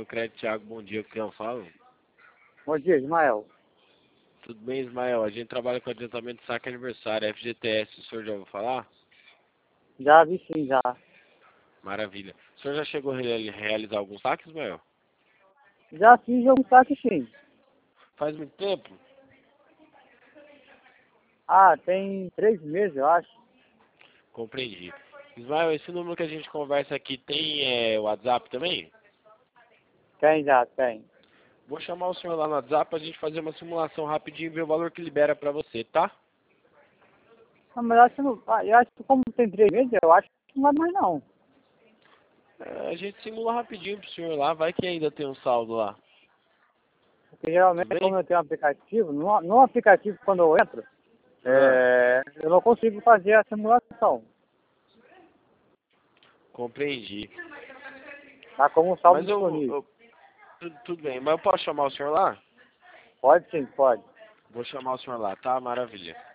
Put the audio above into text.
do Crédito Thiago, bom dia, que eu falo. Bom dia, Ismael. Tudo bem, Ismael? A gente trabalha com adiantamento de saque aniversário, FGTS, o senhor já ouviu falar? Já vi sim, já. Maravilha. O senhor já chegou a realizar alguns saques, Ismael? Já fiz algum saque sim. Faz muito tempo? Ah, tem 3 meses, eu acho. Compreendi. Ismael, esse número que a gente conversa aqui tem WhatsApp também? Tem já, tem. Vou chamar o senhor lá no WhatsApp pra gente fazer uma simulação rapidinho e ver o valor que libera pra você, tá? Não, mas eu acho que eu acho que como tem 3 meses, eu acho que não vai mais não. A gente simula rapidinho pro senhor lá, vai que ainda tem um saldo lá. Porque Tudo geralmente bem? como eu tenho um aplicativo, no aplicativo quando eu entro, Ah, eu não consigo fazer a simulação. compreendi. Tá como um saldo Mas disponível. tudo bem, mas eu posso chamar o senhor lá? Pode sim, pode. Vou chamar o senhor lá, tá? Maravilha.